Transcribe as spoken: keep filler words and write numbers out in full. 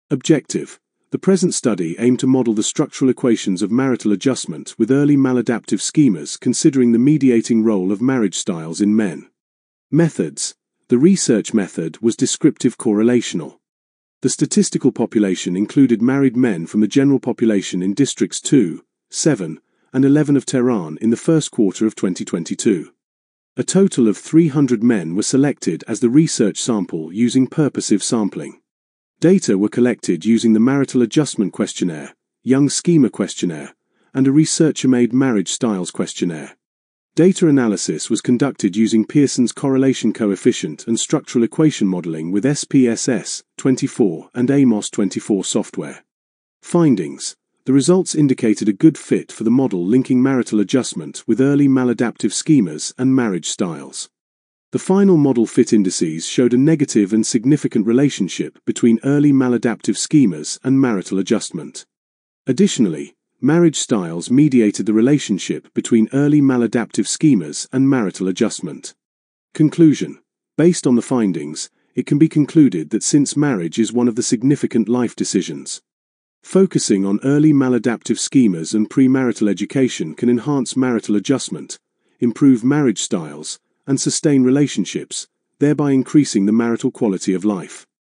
Objective: the present study aimed to model the structural equations of marital adjustment with early maladaptive schemas considering the mediating role of marriage styles in men. Methods: the research method was descriptive correlational. The statistical population included married men from the general population in districts two, seven, and eleven of Tehran in the first quarter of twenty twenty-two. A total of three hundred men were selected as the research sample using purposive sampling. Data were collected using the Marital Adjustment Questionnaire, Young Schema Questionnaire, and a researcher-made Marriage Styles Questionnaire. Data analysis was conducted using Pearson's correlation coefficient and structural equation modeling with S P S S twenty-four and Amos twenty-four software. Findings: the results indicated a good fit for the model linking marital adjustment with early maladaptive schemas and marriage styles. The final model fit indices showed a negative and significant relationship between early maladaptive schemas and marital adjustment. Additionally, marriage styles mediated the relationship between early maladaptive schemas and marital adjustment. Conclusion: based on the findings, it can be concluded that since marriage is one of the significant life decisions, focusing on early maladaptive schemas and premarital education can enhance marital adjustment, improve marriage styles, and sustain relationships, thereby increasing the marital quality of life.